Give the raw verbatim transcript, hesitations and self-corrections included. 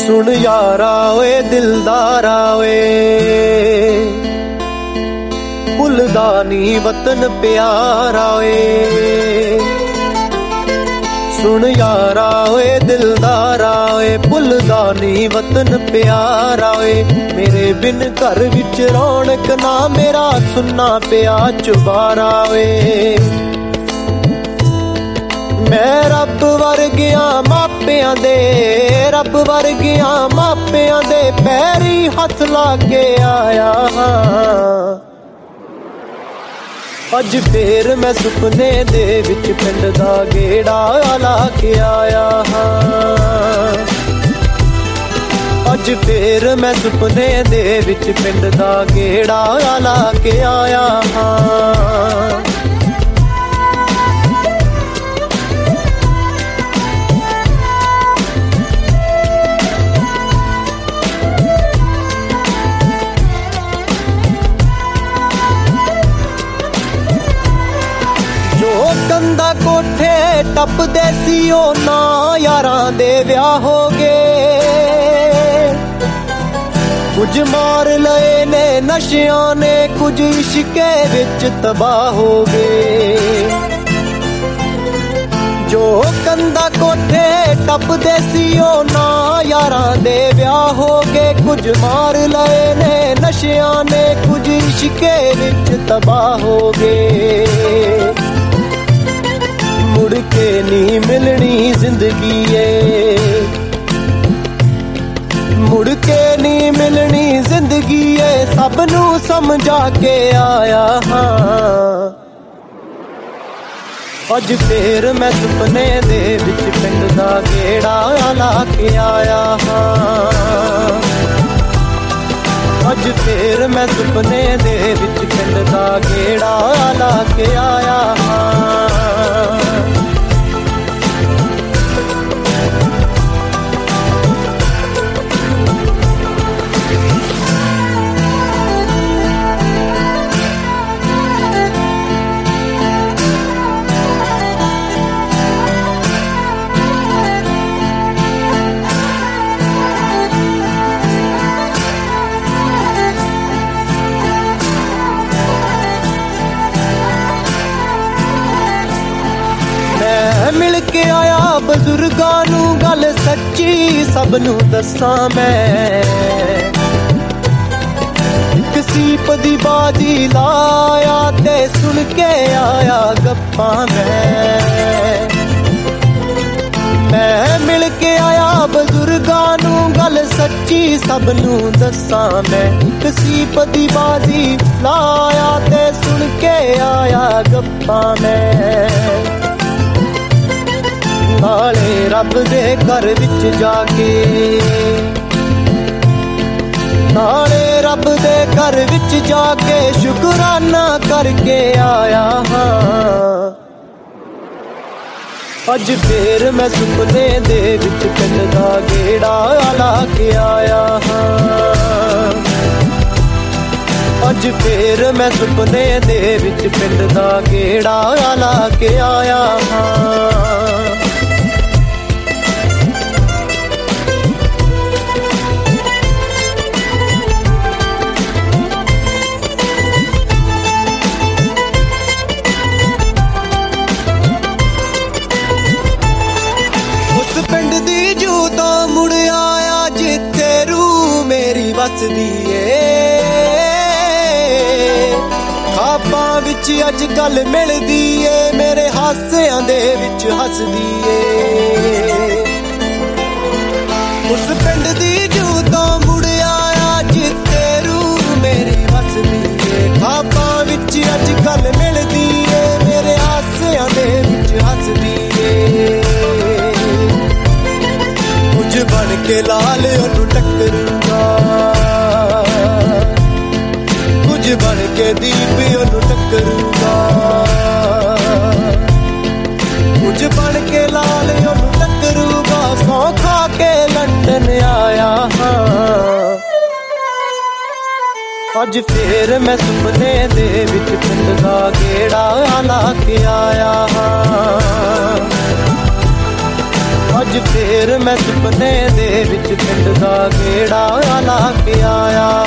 सुन यारा ओए दिलदारा ओए भुलदा नी वतन प्यारा ओए सुन यारा ओए दिलदारा ओए भुलदा नी वतन प्यारा ओए मेरे बिन घर विच रौनक ना मेरा सुन्ना पिया चुबारा ओए मैं रब वर्गिया मापियां दे रब वर्गिया मापियां दे पैरी हथ ला के आया अज फिर मैं सुपने दे विच पिंड दा गेड़ा ला के आया अज फिर मैं सुपने दे विच पिंड दा गेड़ा ला के आया कंधा कोठे टपदे सी ओ ना यारां दे विआह हो गए कुछ मार लए ने नशियां ने कुछ इश्के विच तबाह हो गए जो कंधा कोठे टपदे सी ओ ना यारां दे विआह हो गए कुछ मार लए ने नशियां ने कुछ इश्के विच तबाह हो गए मुड़ के नी मिलनी जिंदगी है मुड़ के नी मिलनी जिंदगी है सब नू समझा के आया हाँ अज फिर मैं सुपने दे विच पिंड दा गेड़ा ला के आया हाँ अज फिर मैं सुपने दे विच पिंड दा गेड़ा ला के आया हाँ मिल के आया बजुर्गां नू गल सच्ची सब नू दसां मैं इक सीप दी बाजी लाया ते सुन के आया गप्पां मैं मैं मिल के आया बजुर्गां नू गल सच्ची सब नू दसां मैं इक सीप दी बाजी लाया ते सुन के आया गप्पां मैं नाले रब दे घर विच जाके नाले रब दे घर विच जाके शुकराना करके आया हाँ अज फिर मैं सुपने दे विच पिंड दा गेड़ा ला के आया हाँ अज फिर मैं सुपने दे विच पिंड दा गेड़ा ला के आया हाँ मुड़ आया जिथे रू मेरी वसदी ए खाबां विच अज गल मिलदी ए मेरे हासियां दे विच हसदी ए उस पिंड दी जूतों मुड़ आया जिथे रू मेरी वसदी ए खाबां विच अज गल मिलदी ए मेरे हासियां दे विच हसदी ए बन के लाल ओनू टक्करूंगा कुछ बन के दीप ओनू टक्करूंगा कुछ बन के लाल ओनू टक्करूंगा सौ खा के लंदन आया हाँ अज फिर मैं सुपने दे विच पिंड दा गेड़ा ला के आया हाँ अज फिर मैं सुपने दे विच पिंड ਪਿੰਡ ਦਾ ਗੇੜਾ ਲਾ ਕੇ ਆਇਆ।